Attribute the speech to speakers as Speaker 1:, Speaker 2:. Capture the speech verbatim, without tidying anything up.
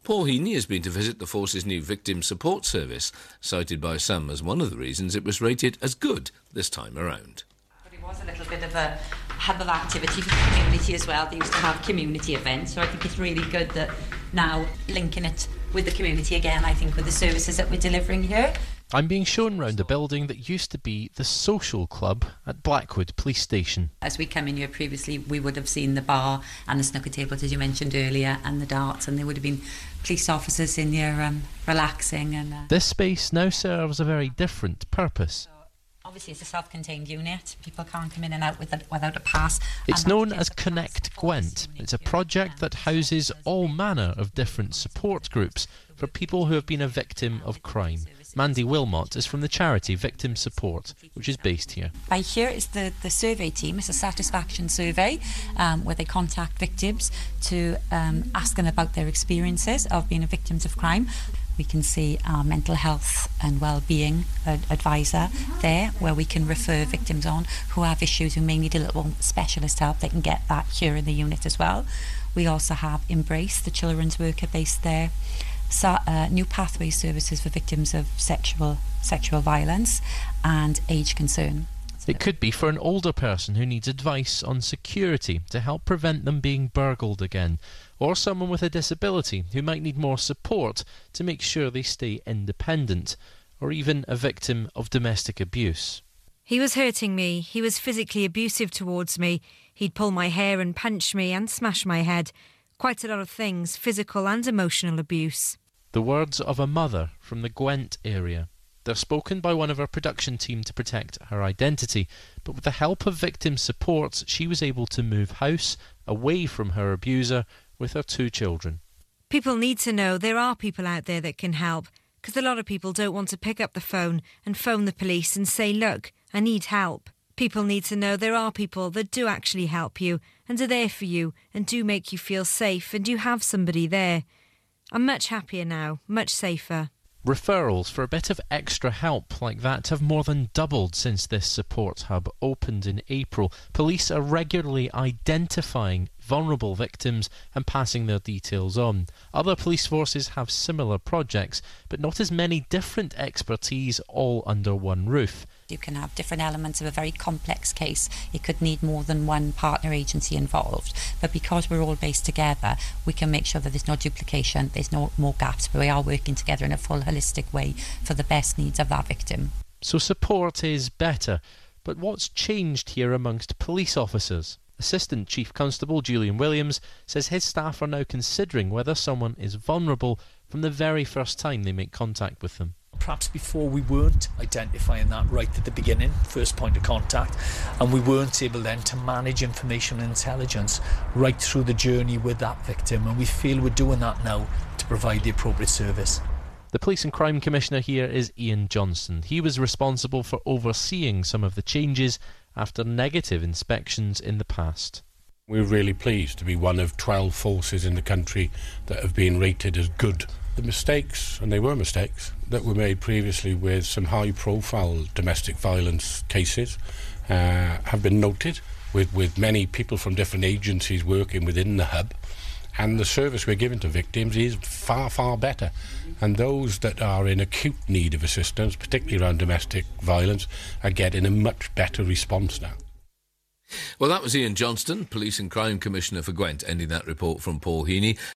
Speaker 1: Paul Heaney has been to visit the force's new victim support service, cited by some as one of the reasons it was rated as good this time around.
Speaker 2: But it was a little bit of a hub of activity for the community as well. They used to have community events, so I think it's really good that now linking it with the community again, I think, with the services that we're delivering here.
Speaker 3: I'm being shown round a building that used to be the social club at Blackwood Police Station.
Speaker 2: As we come in here previously, we would have seen the bar and the snooker tables, as you mentioned earlier, and the darts, and there would have been police officers in here um, relaxing. And uh,
Speaker 3: This space now serves a very different purpose.
Speaker 2: Obviously, it's a self-contained unit. People can't come in and out with a, without a pass.
Speaker 3: It's known as Connect Gwent. It's a project that houses all manner of different support groups for people who have been a victim of crime. Mandy Wilmot is from the charity Victim Support, which is based here.
Speaker 2: By here is the, the survey team. It's a satisfaction survey um, where they contact victims to um, ask them about their experiences of being victims of crime. We can see our mental health and well-being advisor there, where we can refer victims on who have issues, who may need a little specialist help. They can get that here in the unit as well. We also have Embrace, the children's worker based there. So, uh, new pathway services for victims of sexual sexual violence and age concern.
Speaker 3: It could be for an older person who needs advice on security to help prevent them being burgled again, or someone with a disability who might need more support to make sure they stay independent, or even a victim of domestic abuse.
Speaker 4: He was hurting me. He was physically abusive towards me. He'd pull my hair and punch me and smash my head. Quite a lot of things, physical and emotional abuse.
Speaker 3: The words of a mother from the Gwent area. They're spoken by one of our production team to protect her identity, but with the help of victim support, she was able to move house away from her abuser with her two children.
Speaker 4: People need to know there are people out there that can help, because a lot of people don't want to pick up the phone and phone the police and say, look, I need help. People need to know there are people that do actually help you and are there for you and do make you feel safe, and you have somebody there. I'm much happier now, much safer.
Speaker 3: Referrals for a bit of extra help like that have more than doubled since this support hub opened in April. Police are regularly identifying vulnerable victims and passing their details on. Other police forces have similar projects, but not as many different expertise all under one roof.
Speaker 2: You can have different elements of a very complex case. It could need more than one partner agency involved. But because we're all based together, we can make sure that there's no duplication, there's no more gaps, but we are working together in a full holistic way for the best needs of that victim.
Speaker 3: So support is better. But what's changed here amongst police officers? Assistant Chief Constable Julian Williams says his staff are now considering whether someone is vulnerable from the very first time they make contact with them.
Speaker 5: Perhaps before we weren't identifying that right at the beginning, first point of contact, and we weren't able then to manage information and intelligence right through the journey with that victim, and we feel we're doing that now to provide the appropriate service.
Speaker 3: The Police and Crime Commissioner here is Ian Johnston. He was responsible for overseeing some of the changes after negative inspections in the past.
Speaker 6: We're really pleased to be one of twelve forces in the country that have been rated as good. The mistakes, and they were mistakes, that were made previously with some high-profile domestic violence cases uh, have been noted, with, with many people from different agencies working within the hub, and the service we're giving to victims is far, far better. And those that are in acute need of assistance, particularly around domestic violence, are getting a much better response now.
Speaker 1: Well, that was Ian Johnston, Police and Crime Commissioner for Gwent, ending that report from Paul Heaney.